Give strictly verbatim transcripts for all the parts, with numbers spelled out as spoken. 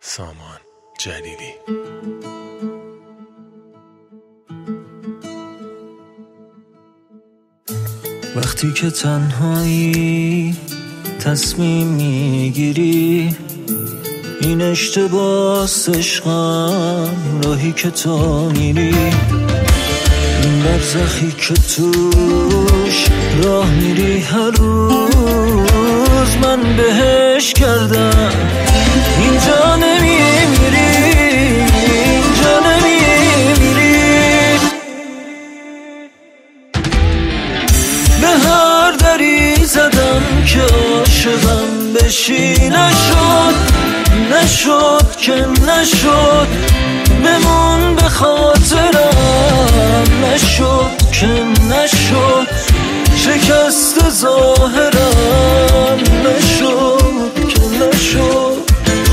سامان جلیلی. وقتی که تنهایی تصمیم میگیری این اشتباس عشقم، راهی که تو میری، این برزخی که توش راه میری هر روز من بهش کردم. اینجا نمیمیری، اینجا نمیمیری، به هر دری زدم که عاشقم بشی، نشد نشد که نشد، بمون به خاطرم، نشد که نشد، شکست ظاهرم، نشد که نشد.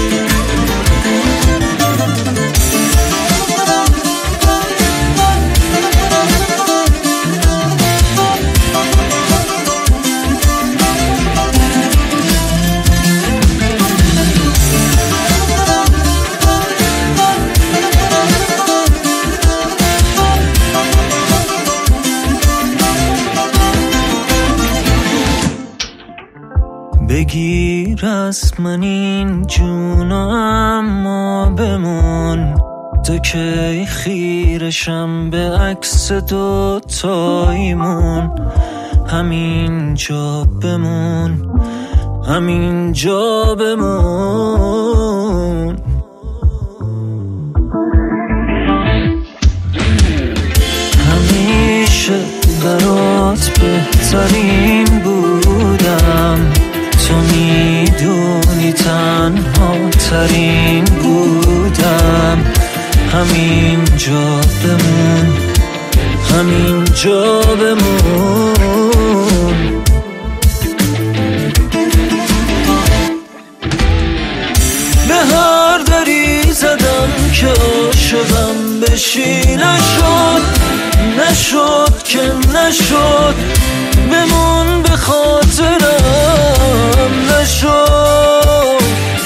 بگیر از من این جونو اما بمون، تا که خیرشم به عکس دوتاییمون. همین جا بمون، همین جا بمون. همیشه برات بهترین بودم، تو میدونی تنها ترین بودم. همین جا بمون، همین جا بمون. به هر دری زدم که عاشقم بشی، نشد نشد که نشد، بمون به خاطرم، نشد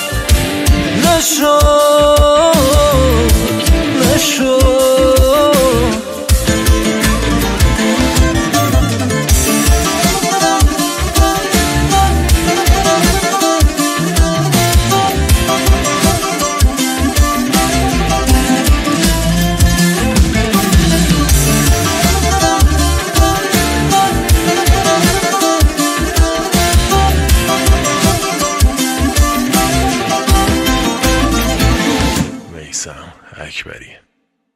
نشد نشد. میثم اکبری.